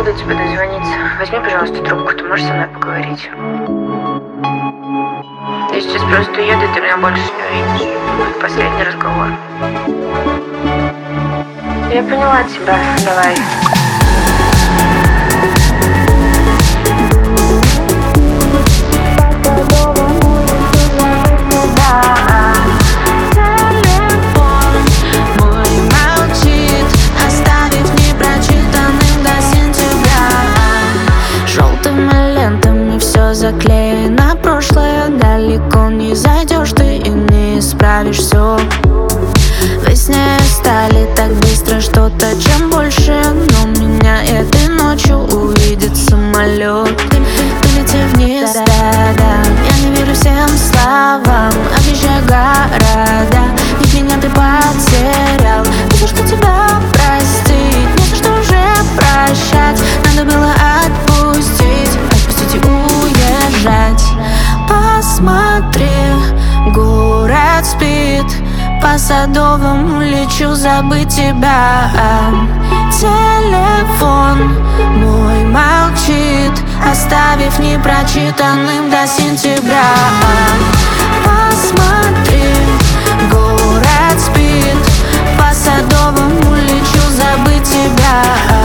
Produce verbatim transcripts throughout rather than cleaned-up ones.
до тебя дозвониться. Возьми, пожалуйста, трубку, ты можешь со мной поговорить. Я сейчас просто уеду, и ты меня больше не увидишь. Это последний разговор. Я поняла тебя, давай. Заклеено прошлое, далеко не зайдешь ты и не исправишь все. Вы с ней стали так быстро что-то, чем больше. Но меня этой ночью увидит самолет. Ты, ты, ты лети вниз, да, да. Я не верю всем словам, объезжаю города. Ведь меня ты потерял. Не то, что тебя простить, не то, что уже прощать. Надо было отпустить, отпустить и уезжать. Посмотри, город спит, по Садовому лечу забыть тебя. Телефон мой молчит, оставив непрочитанным до сентября. Посмотри, город спит, по Садовому лечу забыть тебя.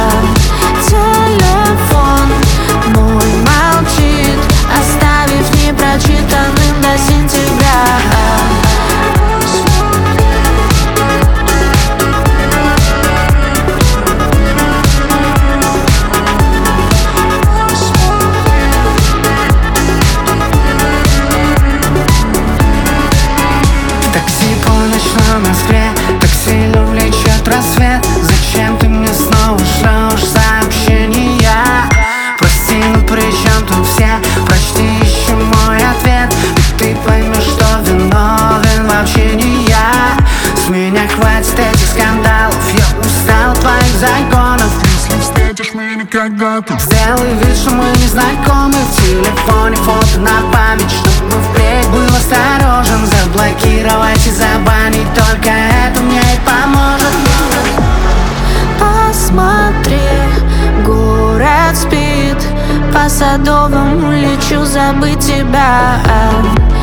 Телефон мой молчит, оставив непрочитанным до сентября. Такси по ночной Москве, так сильно влечет рассвет. Зачем ты мне снова шлешь сообщения? Прости, ну при чем тут все? Прочти еще мой ответ, и ты поймешь, что виновен вообще не я. С меня хватит этих скандалов, я устал от твоих загонов. Если встретишь меня когда-то, сделай вид, что мы не знакомы. В телефоне фото на память, чтобы впредь был осторожен. Заблокировать и забанить, только это мне и поможет. Посмотри, город спит, по Садовому лечу забыть тебя.